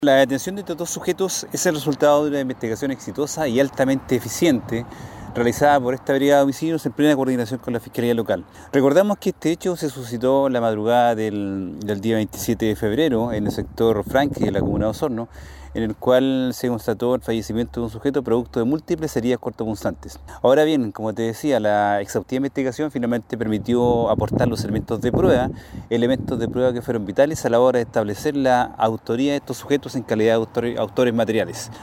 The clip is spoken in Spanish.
La detención de estos dos sujetos es el resultado de una investigación exitosa y altamente eficiente realizada por esta brigada de homicidios en plena coordinación con la Fiscalía Local. Recordamos que este hecho se suscitó la madrugada del día 27 de febrero en el sector Franque de la comuna de Osorno, en el cual se constató el fallecimiento de un sujeto producto de múltiples heridas cortopunzantes. Ahora bien, como te decía, la exhaustiva investigación finalmente permitió aportar los elementos de prueba que fueron vitales a la hora de establecer la autoría de estos sujetos en calidad de autores materiales.